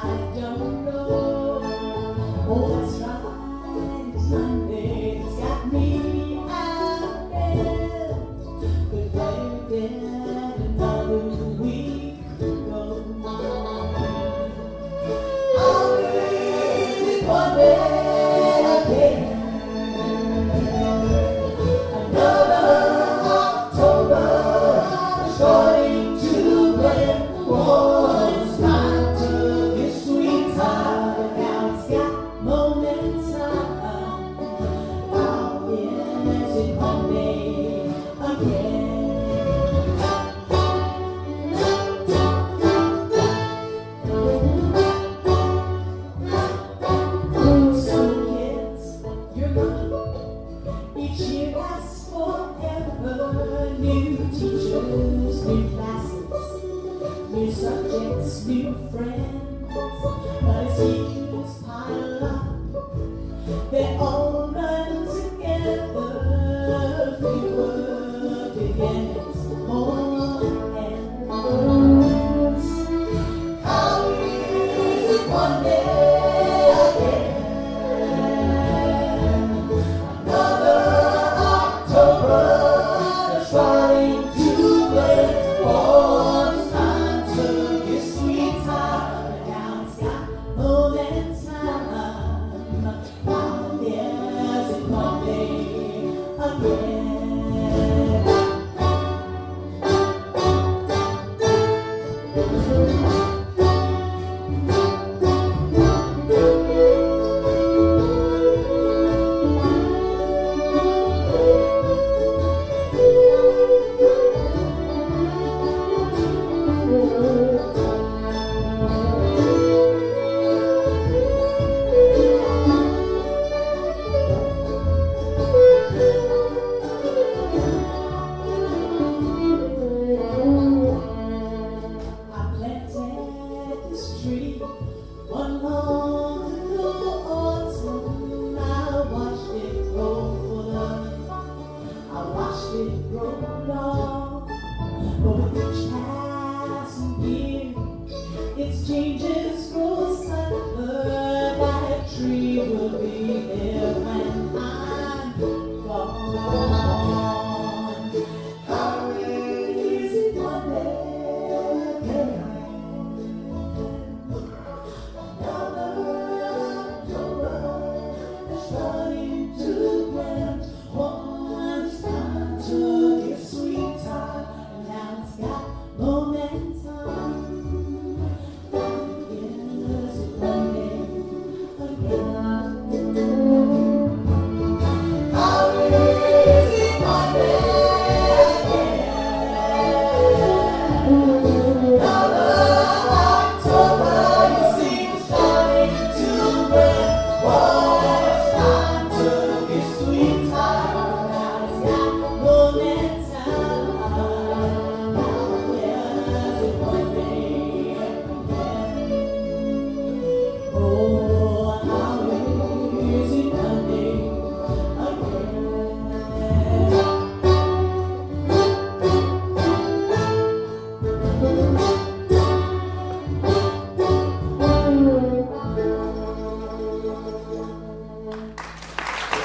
I don't know. Oh, that's right, it's Monday, it's got me out there. But where did another week go? Always it's Monday again. Another October starting to blend. Oh, it's time to get sweet time. Now it's got momentum. Oh, yes, it's Monday again. So kids, you're lucky. Each year lasts forever. New teachers, new classes, new subjects, new friends. But as years pile up, they all run together. Fewer begins, more ends. How is it one day again? Another October starting to blend. Oh, it's time to get sweet time. Now it's got momentum. Now there's a Monday again.